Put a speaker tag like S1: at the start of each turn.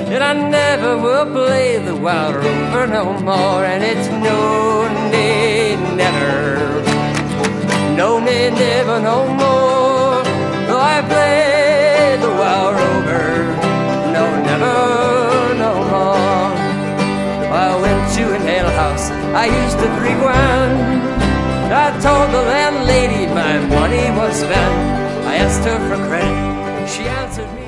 S1: and I never will play the Wild Rover no more. And it's no, nay, never, no, nay, never, no more. Though I play the Wild Rover, no, never, no more. I went to an alehouse, I used to £3. I told the landlady my money was spent. I asked her for credit, she answered me.